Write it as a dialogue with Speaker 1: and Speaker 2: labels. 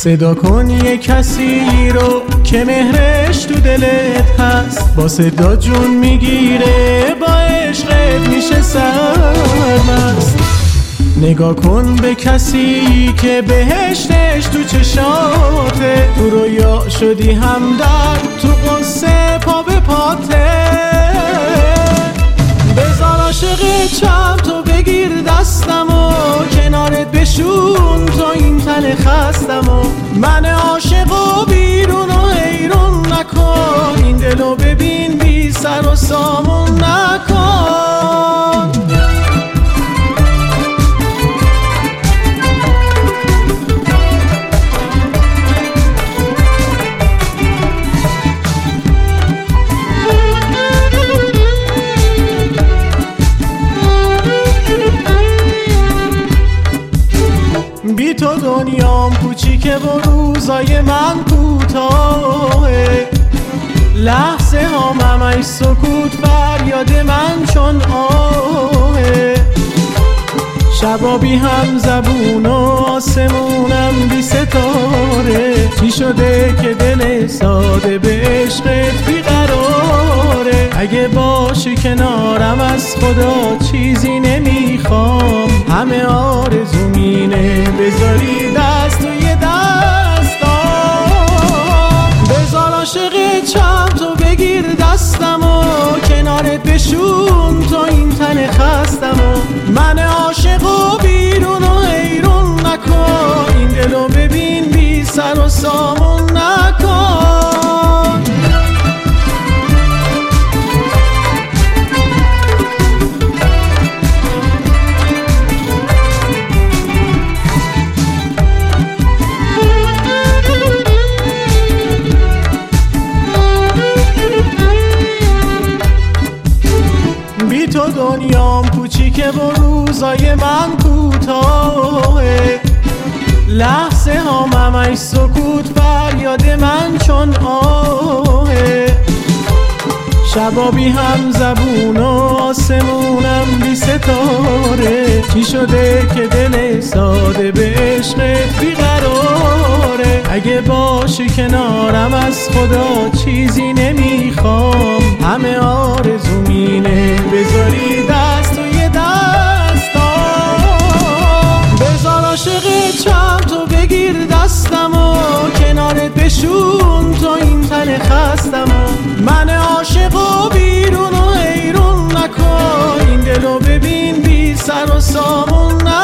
Speaker 1: صدا کن یه کسی رو که مهرش تو دلت هست، با صدا جون میگیره، با عشقت میشه سرمست. نگاه کن به کسی که بهشتش تو چشاته، تو رویا شدی همدرد، تو قصه پا به پاته. بذار عاشق چم تو بگیر دستم و کنارت بشون تا این تن خستم و من عاشق و بیرون و حیرون نکن، این دلو ببین بی سر و سامون نکن. بی تو دنیام کوچیکه و روزای من کوتاهه، لحظه ها همش سکوت فریاد من چون آهه. شبا بی هم زبون و آسمونم بی ستاره، چی شده که دل ساده به عشقت بیقراره؟ اگه باشی کنارم از خدا چیزی نمیخوام، همه آرزومینه بذاری دست توی دستام. بذار عاشق چم تو بگیر دستم و کنارت بشون تا این تن خستم و من عاشق و بیرون و حیرون نکن، این دلو ببین بی سر و سامون نکن. بی تو دنیام کوچیکه و روزای من کوتاهه، لحظه ها همش سکوت فریاد من چون آهه. شبا بی هم زبون و آسمونم بی ستاره، چی شده که دل ساده به عشقت بیقراره؟ اگه باشی کنارم از خدا چیزی نمیخوام، همه آرزومینه بذاری دست توی دستام. بذار عاشق چم تو بگیر دستم و کنارت بشون تا این تن خستم و من عاشق و بیرون و حیرون نکن، این دلو ببین بی سر و سامون